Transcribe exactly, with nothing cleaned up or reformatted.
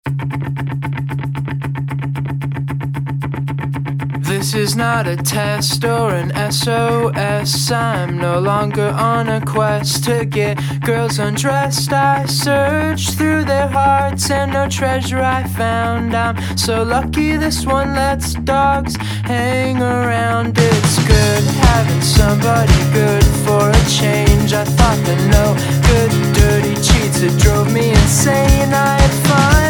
This is not a test or an S O S. I'm no longer on a quest to get girls undressed. I searched through their hearts and no treasure I found. I'm so lucky this one lets dogs hang around. It's good having somebody good for a change. I thought that no good dirty cheats, it drove me insane. I'd find